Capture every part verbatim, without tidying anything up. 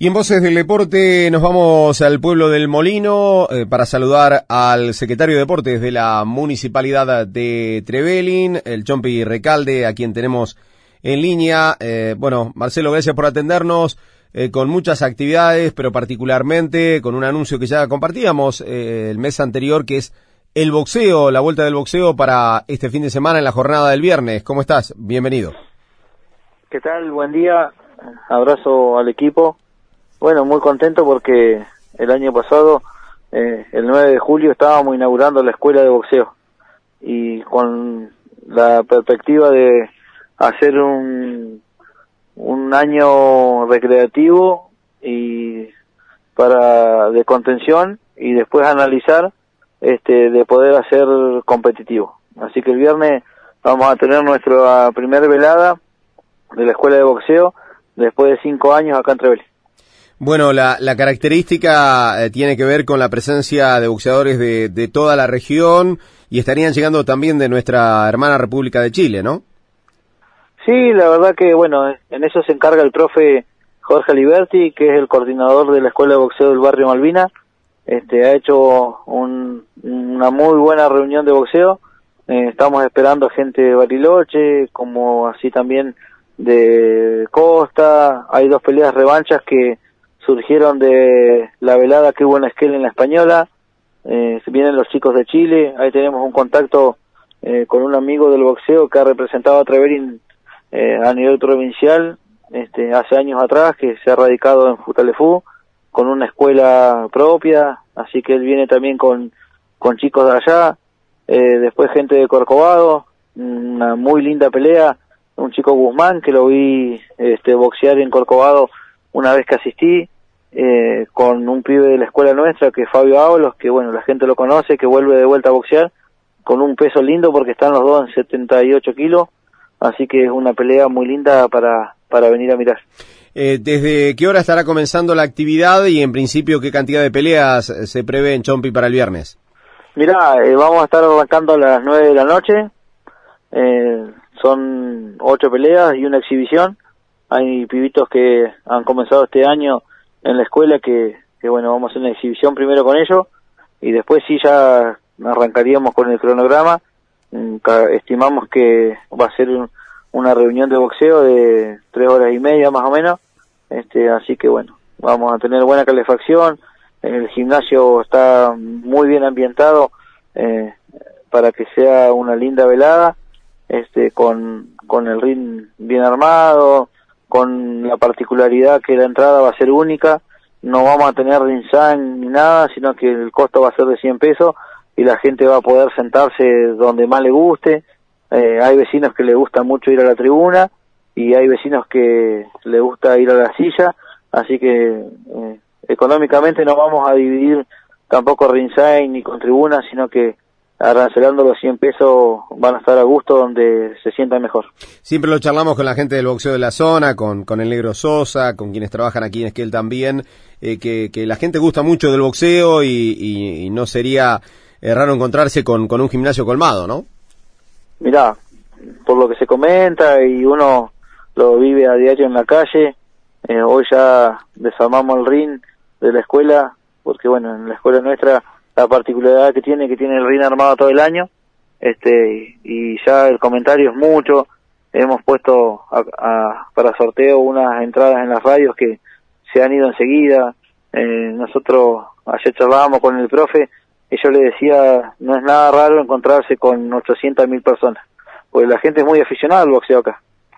Y en Voces del Deporte nos vamos al pueblo del Molino eh, para saludar al secretario de Deportes de la Municipalidad de Trevelin, el Chompi Recalde, a quien tenemos en línea. Eh, bueno, Marcelo, gracias por atendernos, eh, con muchas actividades, pero particularmente con un anuncio que ya compartíamos eh, el mes anterior, que es el boxeo, la vuelta del boxeo para este fin de semana en la jornada del viernes. ¿Cómo estás? Bienvenido. ¿Qué tal? Buen día. Abrazo al equipo. Bueno, muy contento porque el año pasado, eh, el nueve de julio, estábamos inaugurando la escuela de boxeo y con la perspectiva de hacer un, un año recreativo y para de contención y después analizar este de poder hacer competitivo. Así que el viernes vamos a tener nuestra primera velada de la escuela de boxeo después de cinco años acá en Trevelin. Bueno, la, la característica eh, tiene que ver con la presencia de boxeadores de, de toda la región y estarían llegando también de nuestra hermana República de Chile, ¿no? Sí, la verdad que, bueno, en eso se encarga el profe Jorge Aliberti, que es el coordinador de la Escuela de Boxeo del Barrio Malvina. Este, ha hecho un, una muy buena reunión de boxeo. Eh, estamos esperando gente de Bariloche, como así también de Costa. Hay dos peleas revanchas que surgieron de la velada que hubo en Esquel en la Española. Eh, vienen los chicos de Chile. Ahí tenemos un contacto eh, con un amigo del boxeo que ha representado a Trevelin eh, a nivel provincial este, hace años atrás, que se ha radicado en Futalefú con una escuela propia, así que él viene también con, con chicos de allá. Eh, después gente de Corcovado, una muy linda pelea, un chico Guzmán que lo vi este, boxear en Corcovado una vez que asistí, eh, con un pibe de la escuela nuestra, que es Fabio Ábalos, que bueno, la gente lo conoce, que vuelve de vuelta a boxear, con un peso lindo porque están los dos en setenta y ocho kilos, así que es una pelea muy linda para, para venir a mirar. Eh, ¿Desde qué hora estará comenzando la actividad y en principio qué cantidad de peleas se prevé en Chompi para el viernes? Mirá, eh, vamos a estar arrancando a las nueve de la noche, eh, son ocho peleas y una exhibición. Hay pibitos que han comenzado este año en la escuela que, que bueno, vamos a hacer una exhibición primero con ellos y después sí ya arrancaríamos con el cronograma. Estimamos que va a ser un, una reunión de boxeo de tres horas y media más o menos, este, así que bueno, vamos a tener buena calefacción. El gimnasio está muy bien ambientado eh, para que sea una linda velada, este, con, con el ring bien armado, con la particularidad que la entrada va a ser única. No vamos a tener ringside ni nada, sino que el costo va a ser de cien pesos y la gente va a poder sentarse donde más le guste. Eh, hay vecinos que le gusta mucho ir a la tribuna y hay vecinos que le gusta ir a la silla, así que eh, económicamente no vamos a dividir tampoco ringside ni con tribuna, sino que arancelando los cien pesos van a estar a gusto donde se sientan mejor. Siempre lo charlamos con la gente del boxeo de la zona, con, con el Negro Sosa, con quienes trabajan aquí en Esquel también, eh, que, que la gente gusta mucho del boxeo y, y, y no sería eh, raro encontrarse con, con un gimnasio colmado, ¿no? Mirá, por lo que se comenta y uno lo vive a diario en la calle, eh, hoy ya desarmamos el ring de la escuela, porque bueno, en la escuela nuestra la particularidad que tiene, que tiene el ring armado todo el año, este, y, y ya el comentario es mucho. Hemos puesto a, a, para sorteo unas entradas en las radios que se han ido enseguida. Eh, nosotros ayer charlábamos con el profe y yo le decía, no es nada raro encontrarse con ochocientas mil personas, porque la gente es muy aficionada al boxeo acá.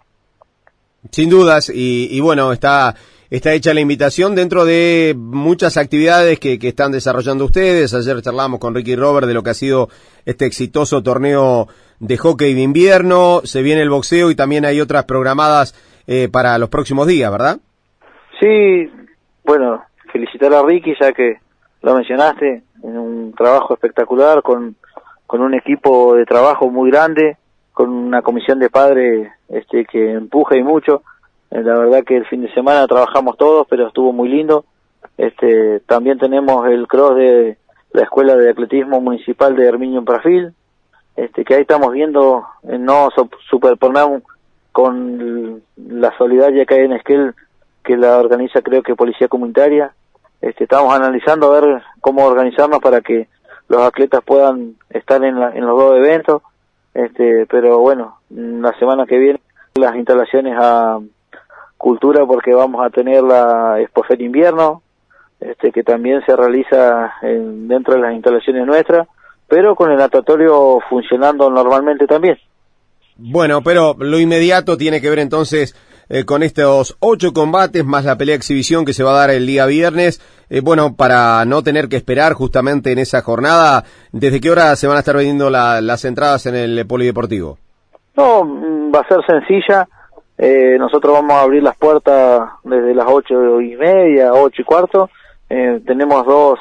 Sin dudas, y, y bueno, está... Está hecha la invitación dentro de muchas actividades que, que están desarrollando ustedes. Ayer charlamos con Ricky Robert de lo que ha sido este exitoso torneo de hockey de invierno. Se viene el boxeo y también hay otras programadas eh, para los próximos días, ¿verdad? Sí, bueno, felicitar a Ricky ya que lo mencionaste, en un trabajo espectacular con, con un equipo de trabajo muy grande, con una comisión de padres este, que empuja y mucho. La verdad que el fin de semana trabajamos todos, pero estuvo muy lindo. Este, también tenemos el cross de la Escuela de Atletismo Municipal de Herminio en Prafil, este, que ahí estamos viendo, eh, no superponer con la solidaridad que hay en Esquel, que la organiza creo que Policía Comunitaria. Este, estamos analizando a ver cómo organizarnos para que los atletas puedan estar en, la, en los dos eventos, este, pero bueno, la semana que viene las instalaciones a Cultura, porque vamos a tener la Expofer Invierno, este, que también se realiza en, dentro de las instalaciones nuestras, pero con el natatorio funcionando normalmente también. Bueno, pero lo inmediato tiene que ver entonces eh, con estos ocho combates más la pelea exhibición que se va a dar el día viernes. Eh, bueno, para no tener que esperar justamente en esa jornada, ¿desde qué hora se van a estar vendiendo la, las entradas en el polideportivo? No, va a ser sencilla. Eh, nosotros vamos a abrir las puertas desde las ocho y media, ocho y cuarto. Eh, tenemos dos,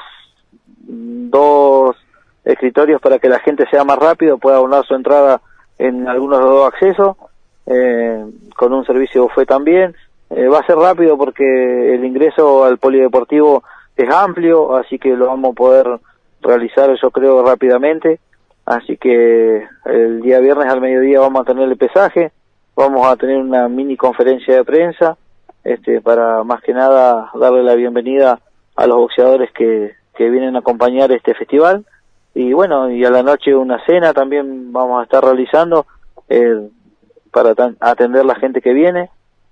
dos escritorios para que la gente sea más rápido, pueda abonar su entrada en algunos de los dos accesos, eh, con un servicio buffet también. Eh, va a ser rápido porque el ingreso al polideportivo es amplio, así que lo vamos a poder realizar yo creo rápidamente. Así que el día viernes al mediodía vamos a tener el pesaje, vamos a tener una mini conferencia de prensa, este, para más que nada darle la bienvenida a los boxeadores que, que vienen a acompañar este festival. Y bueno, y a la noche una cena también vamos a estar realizando eh, para atender la gente que viene,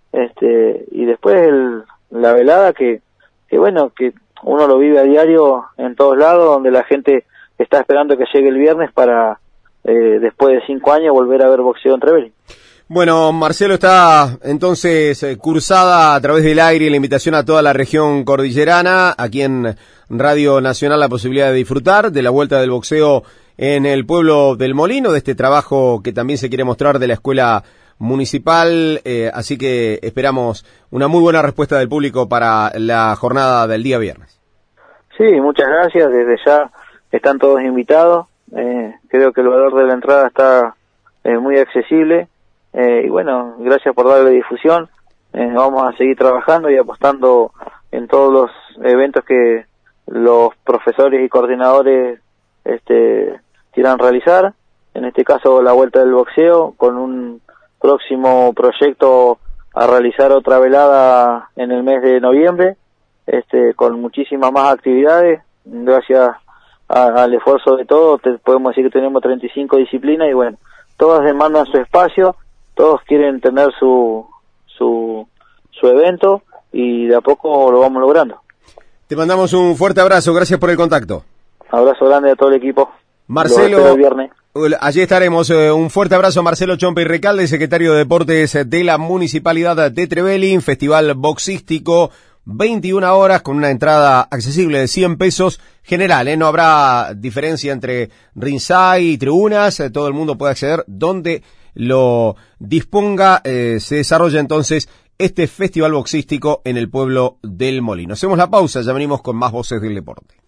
este, y después el, la velada que, que bueno, que uno lo vive a diario en todos lados, donde la gente está esperando que llegue el viernes para eh, después de cinco años volver a ver boxeo en Trevelin. Bueno, Marcelo, está entonces eh, cursada a través del aire la invitación a toda la región cordillerana, aquí en Radio Nacional, la posibilidad de disfrutar de la vuelta del boxeo en el pueblo del Molino, de este trabajo que también se quiere mostrar de la escuela municipal, eh, así que esperamos una muy buena respuesta del público para la jornada del día viernes. Sí, muchas gracias, desde ya están todos invitados, eh, creo que el valor de la entrada está eh, muy accesible. Eh, y bueno, gracias por darle difusión. Eh, vamos a seguir trabajando y apostando en todos los eventos que los profesores y coordinadores este, quieran realizar. En este caso, la vuelta del boxeo, con un próximo proyecto a realizar otra velada en el mes de noviembre, este, con muchísimas más actividades. Gracias a, al esfuerzo de todos, te, podemos decir que tenemos treinta y cinco disciplinas y bueno, todas demandan su espacio. Todos quieren tener su, su, su evento y de a poco lo vamos logrando. Te mandamos un fuerte abrazo, gracias por el contacto. Abrazo grande a todo el equipo. Marcelo, el viernes. Allí estaremos. Un fuerte abrazo a Marcelo Chompe y Recalde, secretario de Deportes de la Municipalidad de Trevelin, festival boxístico, veintiuna horas con una entrada accesible de cien pesos general, ¿eh? No habrá diferencia entre ringside y tribunas, todo el mundo puede acceder donde lo disponga. Eh, se desarrolla entonces este festival boxístico en el pueblo del Molino. Hacemos la pausa, ya venimos con más voces del deporte.